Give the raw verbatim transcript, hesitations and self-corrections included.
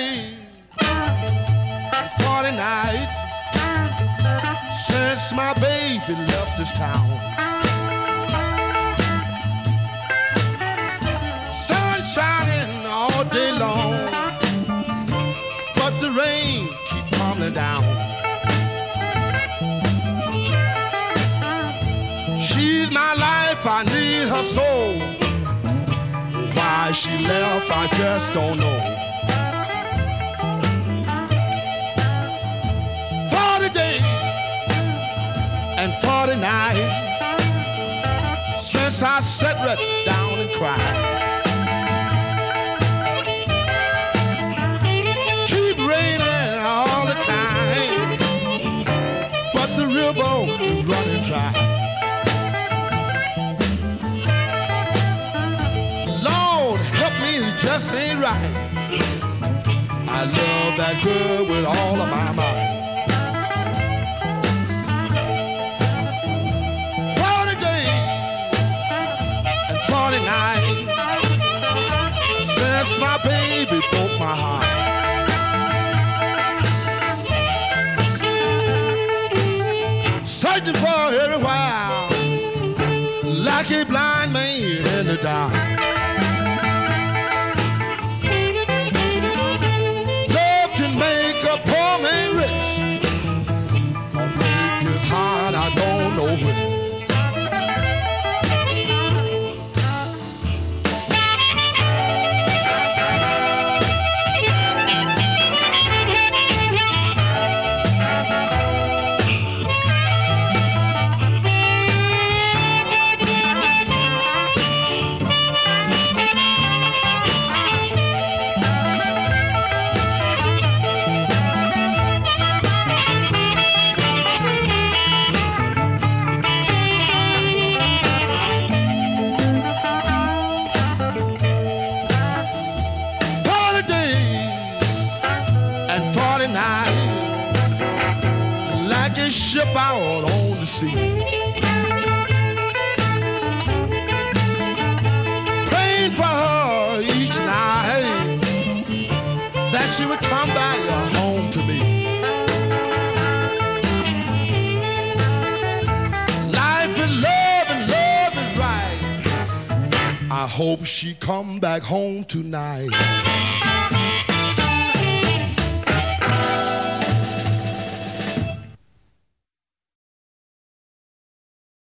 days and forty nights since my baby left this town. Sun shining all day long, but the rain keep tumbling down. She's my life, I need her soul. Why she left, I just don't know. Forty days and forty nights since I sat right down and cried. Keep raining all the time, but the river is running dry. It just ain't right. I love that girl with all of my mind. Forty days and forty nights since my baby broke my heart. Searching for her everywhere like a blind man in the dark. Poor man rich, or make it hard, I don't know where. Like a ship out on the sea, praying for her each night that she would come back home to me. Life and love and love is right. I hope she come back home tonight.